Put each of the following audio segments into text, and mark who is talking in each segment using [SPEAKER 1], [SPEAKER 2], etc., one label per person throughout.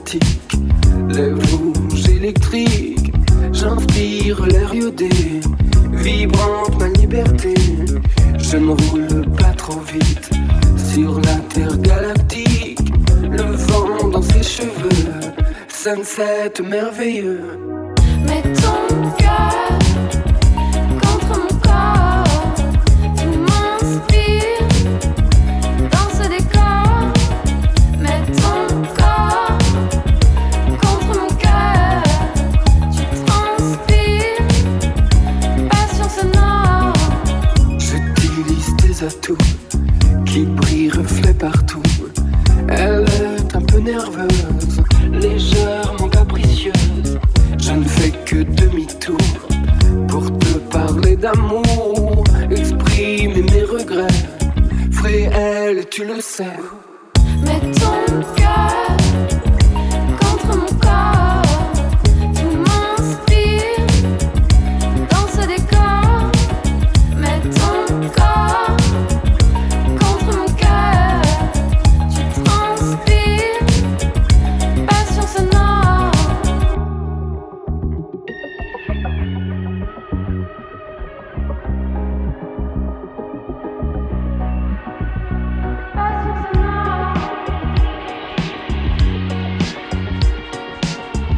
[SPEAKER 1] statique, les rouges électriques, j'inspire l'air iodé, vibrante ma liberté. Je ne roule pas trop vite sur la terre galactique, le vent dans ses cheveux, sunset merveilleux.
[SPEAKER 2] Mets ton cœur contre mon corps, tu m'inspires dans ce décor. Mets ton corps contre mon cœur, tu transpires, passion sonore.
[SPEAKER 1] J'utilise tes atouts qui brillent, reflets partout. Elle est un peu nerveuse, légèrement capricieuse. Je ne fais que demi-tour pour te parler d'amour, exprimer mes regrets. Frais elle, tu le sais.
[SPEAKER 2] Mets ton cœur contre mon corps, tu m'inspires dans ce décor. Mets ton corps contre mon cœur, tu transpires, passion sonore. Passion sonore.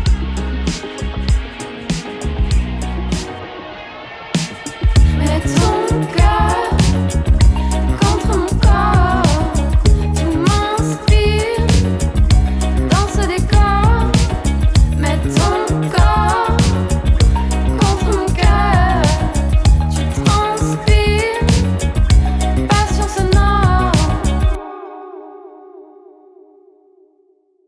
[SPEAKER 2] Mets ton